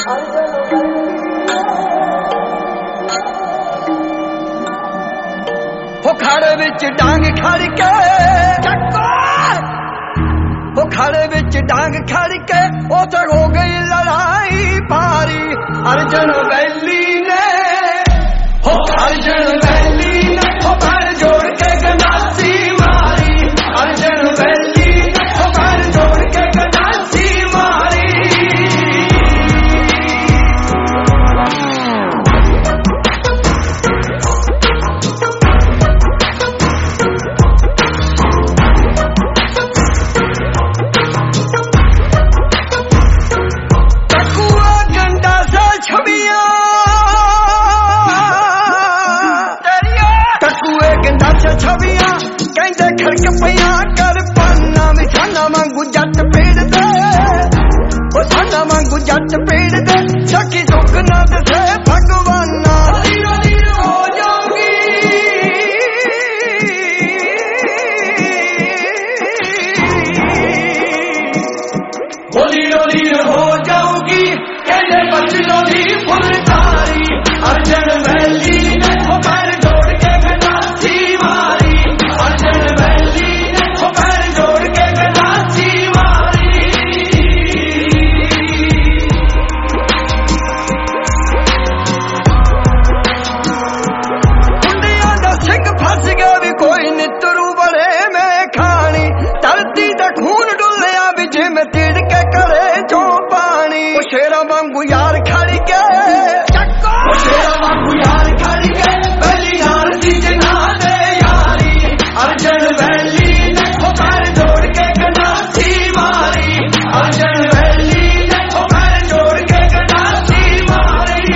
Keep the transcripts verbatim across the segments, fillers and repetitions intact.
हो खाड़े विच डांग खड़ के हो खाड़े विच डांग खड़ के उते हो गई लड़ाई भारी अर्जन वैली ने हो अर्जन वैली ने हो पैर जोड़ के गंडासी मारी अर्जन वैली ने हो पैर जोड़ के गंडासी मारी छवियां कहते खड़क पिया कर पाना मिठाना मांगू जट पेड़ दे ओ थाना मांगू जट पेड़ दे सखी सुख ना दसे भगवाना लीरो लीरो हो जाऊंगी ओ लीरो लीरो हो जाऊंगी कहते बचनों दी फुलकारी अर्जन वैली ने हो पैर जोड़ के गंडासी मारी अर्जन वैली ने हो पैर जोड़ के गंडासी मारी कुंडियां दा सिंह फस गया भी कोई नितरू बड़े में खानी धरती दा खून डुलिया भी जिमें तिड़ के करे जो पानी ओ शेरा वांगू यार खड़ के ओ शेरा वांगू यार खड़ के पहली यार दी जना दे यारी अर्जन वैली ने हो पैर जोड़ के गंडासी मारी अर्जन वैली ने हो पैर जोड़ के गंडासी मारी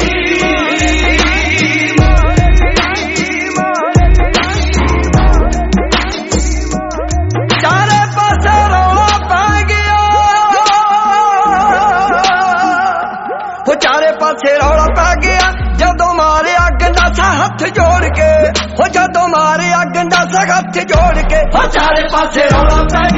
चारे पासे रौला पै गया हो चारे पासे रौला पै गया जदों मारिया गंडासा हथ जोड़ के हो जदों मारिया गंडासा हथ जोड़ के हो चारे पासे रौला पै